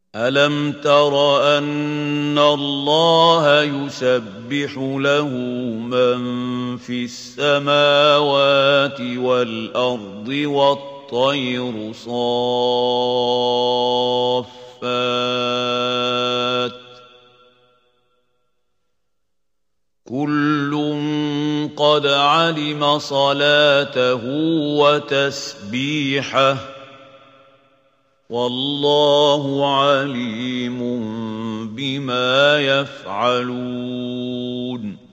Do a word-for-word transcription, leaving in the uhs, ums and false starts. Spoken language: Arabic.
أَلَمْ تَرَ أَنَّ اللَّهَ يُسَبِّحُ لَهُ مَن فِي السَّمَاوَاتِ وَالْأَرْضِ وَالطَّيْرُ صَافَّاتٍ ۖ كُلٌّ قَدْ عَلِمَ صَلَاتَهُ وَتَسْبِيحَهُ ۗ وَاللَّهُ عَلِيمٌ بِمَا يَفْعَلُونَ